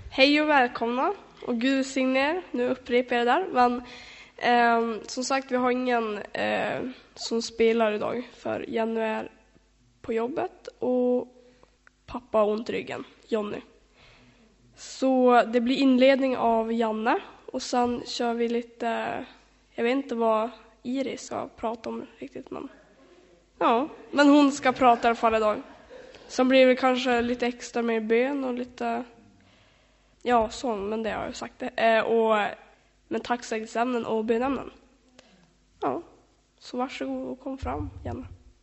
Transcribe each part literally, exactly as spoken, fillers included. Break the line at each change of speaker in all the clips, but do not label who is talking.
Hej och välkomna. Och Gud signe er. Nu upprepar jag det där. Men eh, som sagt, vi har ingen eh, som spelar idag. För Jenny är på jobbet och pappa har ont i ryggen, Jonny. Så det blir inledning av Janne. Och sen kör vi lite, jag vet inte vad Iris ska prata om riktigt. Men, ja, men hon ska prata i alla fall idag. Sen blir det kanske lite extra med bön och lite... Ja, sån, men det har jag sagt det. Eh, och, men tacksägelseämnen och bönämnen. Ja, så varsågod och kom fram, Janne.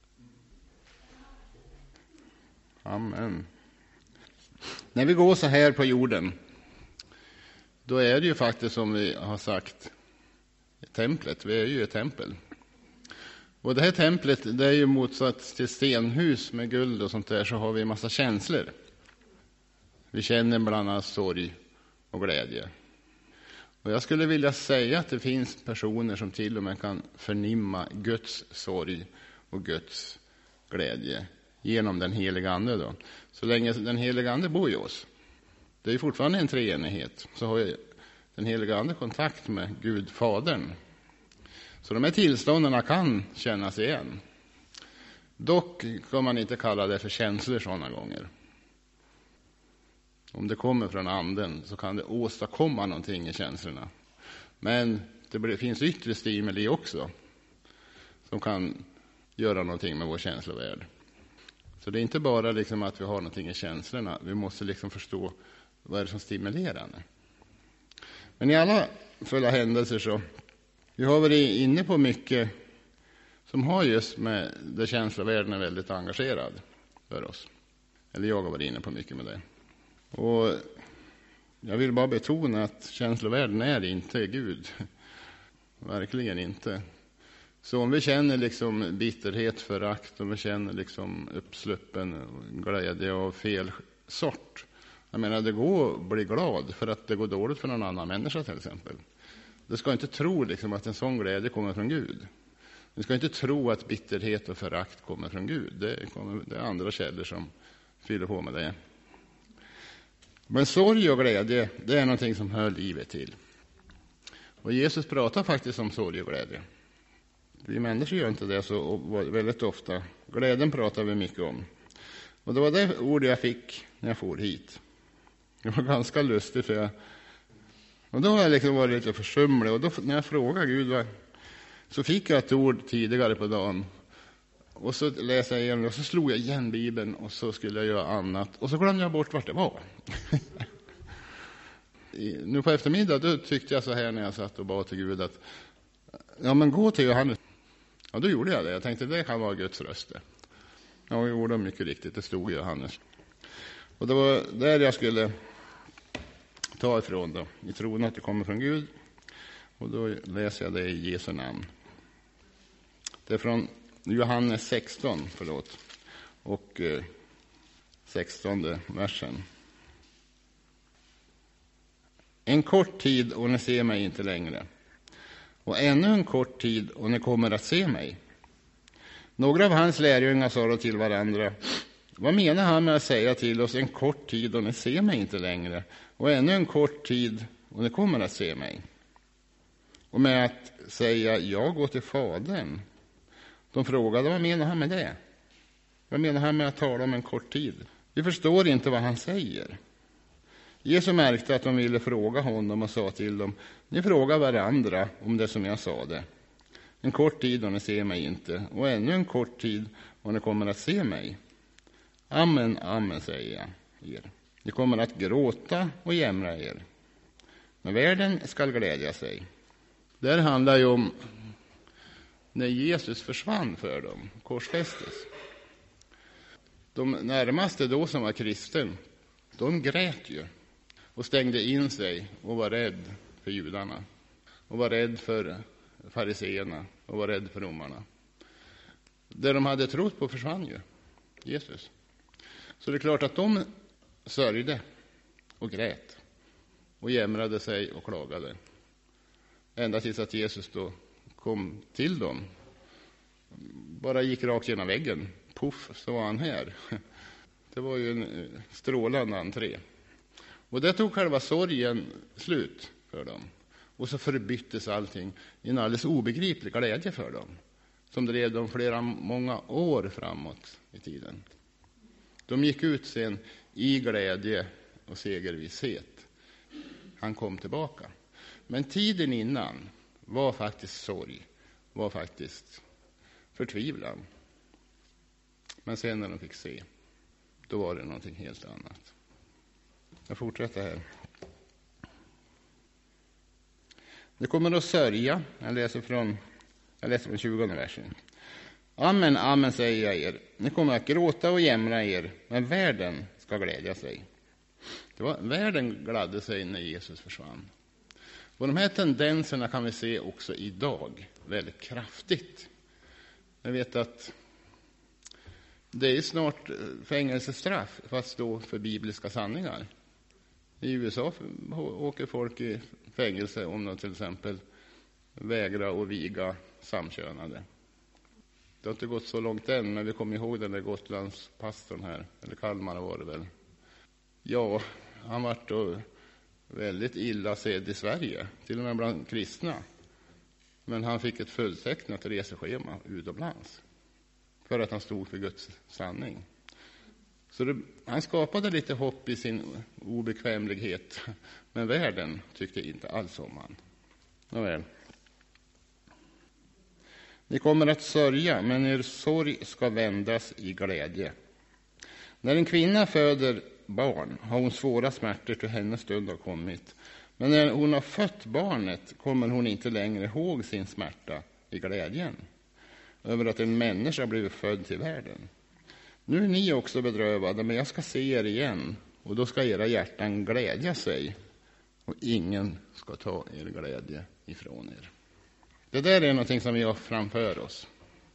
Amen. När vi går så här på jorden, då är det ju faktiskt som vi har sagt, templet. Vi är ju ett tempel. Och det här templet, det är ju motsatt till stenhus med guld och sånt där, så har vi en massa känslor. Vi känner bland annat sorg och glädje. Och jag skulle vilja säga att det finns personer som till och med kan förnimma Guds sorg och Guds glädje genom den heliga ande då. Så länge den heliga ande bor i oss, det är ju fortfarande en treenighet, så har ju den heliga ande kontakt med Gud, Fadern. Så de här tillstånden kan kännas igen. Dock kan man inte kalla det för känslor sådana gånger. Om det kommer från anden så kan det åstadkomma någonting i känslorna. Men det finns yttre stimuli också som kan göra någonting med vår känslovärld. Så det är inte bara liksom att vi har någonting i känslorna. Vi måste liksom förstå vad är det som stimulerar det. Men i alla fulla händelser så vi har varit inne på mycket som har just med det känslovärlden är väldigt engagerad för oss. Eller jag har varit inne på mycket med det. Och jag vill bara betona att känslovärlden är inte Gud. Verkligen inte. Så om vi känner liksom bitterhet, förakt, om vi känner liksom uppsluppen glädje av fel sort. Jag menar, det går att bli glad för att det går dåligt för någon annan människa till exempel. Du ska inte tro liksom att en sån glädje kommer från Gud. Du ska inte tro att bitterhet och förakt kommer från Gud. Det, kommer, det är andra källor som fyller på med det. Men sorg och glädje, det är någonting som hör livet till. Och Jesus pratar faktiskt om sorg och glädje. Vi människor gör inte det så väldigt ofta. Glädjen pratar vi mycket om. Och det var det ord jag fick när jag for hit. Det var ganska lustigt för jag... Och då har jag liksom varit lite försumlig. Och då när jag frågade Gud vad, så fick jag ett ord tidigare på dagen. Och så läste jag igen och så slog jag igen Bibeln och så skulle jag göra annat. Och så glömde jag bort vart det var. Nu på eftermiddag då tyckte jag så här när jag satt och bad till Gud att ja men gå till Johannes. Ja då gjorde jag det. Jag tänkte det kan vara Guds röst. Ja jag gjorde mycket riktigt. Det stod Johannes. Och det var där jag skulle ta ifrån då. I tron att det kommer från Gud. Och då läser jag det i Jesu namn. Det är från Johannes sexton, förlåt. Och eh, sextonde versen. En kort tid och ni ser mig inte längre. Och ännu en kort tid och ni kommer att se mig. Några av hans lärjungar sa då till varandra. Vad menar han med att säga till oss en kort tid och ni ser mig inte längre? Och ännu en kort tid och ni kommer att se mig. Och med att säga jag går till Fadern. De frågade vad menar han med det? Vad menar han med att tala om en kort tid? Vi förstår inte vad han säger. Jesus märkte att de ville fråga honom och sa till dem. Ni frågar varandra om det som jag sa det. En kort tid och ni ser mig inte. Och ännu en kort tid och ni kommer att se mig. Amen, amen säger jag er. Ni kommer att gråta och jämra er. Men världen ska glädja sig. Det här handlar ju om när Jesus försvann för dem, korsfästes. De närmaste då som var kristen, de grät ju och stängde in sig och var rädd för judarna. Och var rädd för fariseerna och var rädd för romarna. Det de hade trott på försvann ju, Jesus. Så det är klart att de sörjde och grät och jämrade sig och klagade. Ända tills att Jesus då kom till dem. Bara gick rakt genom väggen. Puff, så var han här. Det var ju en strålande entré. Och det tog själva sorgen slut för dem. Och så förbyttes allting i en alldeles obegriplig glädje för dem, som drev dem flera många år framåt i tiden. De gick ut sen i glädje och segervisshet. Han kom tillbaka. Men tiden innan var faktiskt sorg, var faktiskt förtvivlan. Men sen när de fick se, då var det någonting helt annat. Jag fortsätter här. Det kommer att sörja. Jag läser från, jag läser från tjugonde versen. Amen, amen säger jag er. Ni kommer att gråta och jämra er, men världen ska glädja sig. Det var, världen gladde sig när Jesus försvann. Och de här tendenserna kan vi se också idag väldigt kraftigt. Jag vet att det är snart fängelsestraff fast då för bibliska sanningar. I U S A åker folk i fängelse om de till exempel vägrar att viga samkönade. Det har inte gått så långt än, men vi kommer ihåg den där Gotlandspastorn här, eller Kalmar var det väl. Ja, han var då väldigt illa sedd i Sverige, till och med bland kristna. Men han fick ett fulltecknat reseschema utomlands för att han stod för Guds sanning. Så det, han skapade lite hopp i sin obekvämlighet, men världen tyckte inte alls om han. Nåväl. Ni kommer att sörja, men er sorg ska vändas i glädje. När en kvinna föder barn har hon svåra smärtor till hennes stund har kommit. Men när hon har fött barnet kommer hon inte längre ihåg sin smärta i glädjen över att en människa blivit född till världen. Nu är ni också bedrövade, men jag ska se er igen, och då ska era hjärtan glädja sig, och ingen ska ta er glädje ifrån er. Det där är någonting som vi har framför oss.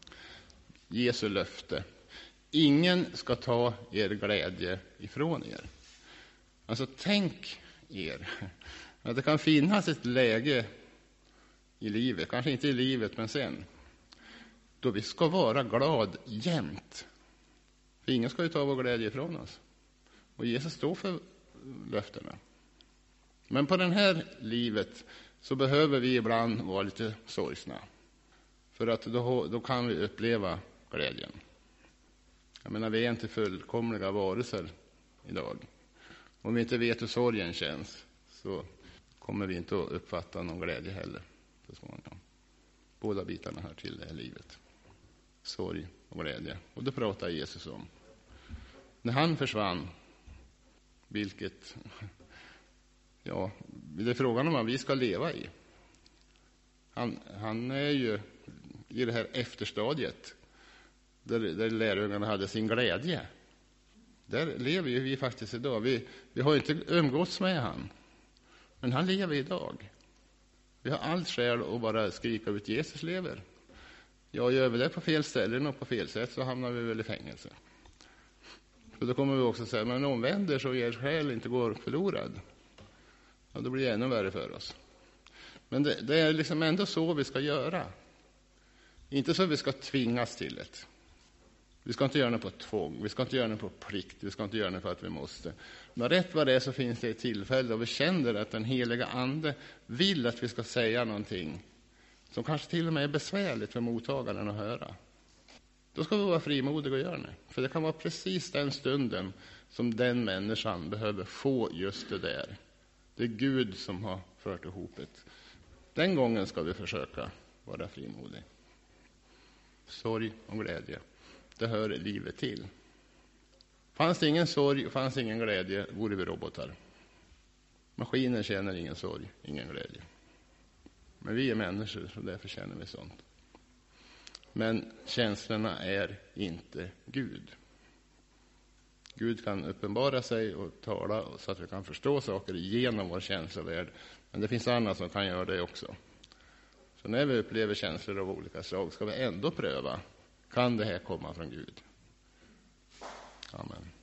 Jesu löfte. Ingen ska ta er glädje ifrån er. Alltså tänk er att det kan finnas ett läge i livet, kanske inte i livet men sen, då vi ska vara glad jämt. För ingen ska ju ta vår glädje ifrån oss. Och Jesus står för löftena. Men på det här livet så behöver vi ibland vara lite sorgsna. För att då, då kan vi uppleva glädjen. Jag menar, vi är inte fullkomliga varelser idag. Om vi inte vet hur sorgen känns så kommer vi inte att uppfatta någon glädje heller så småningom. Båda bitarna hör till det här livet. Sorg och glädje. Och det pratar Jesus om. När han försvann, vilket, ja, det är frågan om vad vi ska leva i. Han, han är ju i det här efterstadiet där, där lärjungarna hade sin glädje. Där lever ju vi faktiskt idag. Vi, vi har inte umgåtts med han, men han lever idag. Vi har allt skäl att bara skrika ut Jesus lever. Ja, gör vi det på fel ställen och på fel sätt så hamnar vi väl i fängelse. Så då kommer vi också säga, men omvänder så er själ inte går förlorad. Ja, då blir det ännu värre för oss. Men det, det är liksom ändå så vi ska göra. Inte så vi ska tvingas till det. Vi ska inte göra det på tvång, vi ska inte göra det på plikt, vi ska inte göra det för att vi måste. Men rätt vad det är så finns det ett tillfälle och vi känner att den heliga ande vill att vi ska säga någonting som kanske till och med är besvärligt för mottagaren att höra. Då ska vi vara frimodiga och göra det. För det kan vara precis den stunden som den människan behöver få just det där. Det är Gud som har fört ihop det. Den gången ska vi försöka vara frimodiga. Sorg och glädje, det hör livet till. Fanns det ingen sorg och fanns ingen glädje vore vi robotar. Maskinen känner ingen sorg, ingen glädje. Men vi är människor så därför känner vi sånt. Men känslorna är inte Gud. Gud kan uppenbara sig och tala så att vi kan förstå saker genom vår känslovärld. Men det finns annat som kan göra det också. Så när vi upplever känslor av olika slag ska vi ändå pröva. Kan det här komma från Gud? Amen.